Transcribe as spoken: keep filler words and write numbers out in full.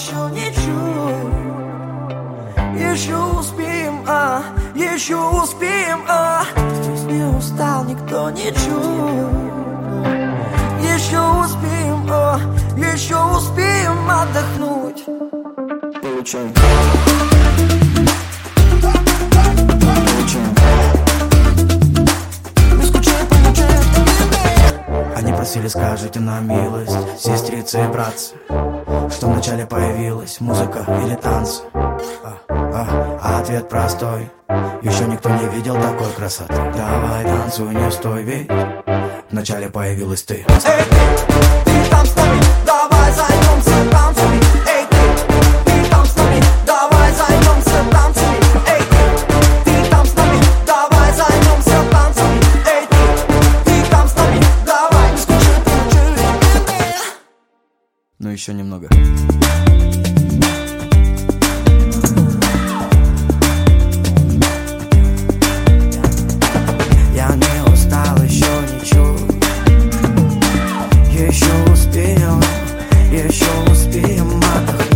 еще ничуть. Еще успеем, а, еще успеем, а. Не устал никто ничуть. Еще успеем, а, еще успеем отдохнуть. Получаем. Они просили, скажите нам милость, сестрицы и братцы, что вначале появилась музыка или танцы. а, а, а ответ простой: еще никто не видел такой красоты. Давай танцуй, не стой, ведь вначале появилась ты. Эй, ты, ты там с нами, давай займемся танцами. Эй, ты, ты там с нами, давай займемся танцами. Эй, ты, ты там с нами, давай займемся танцами. Эй, ты, ты там с нами, давай. Не скучай, получай. Ну еще немного. Я не устал еще ничуть. Еще успеем, еще успеем отдохнуть.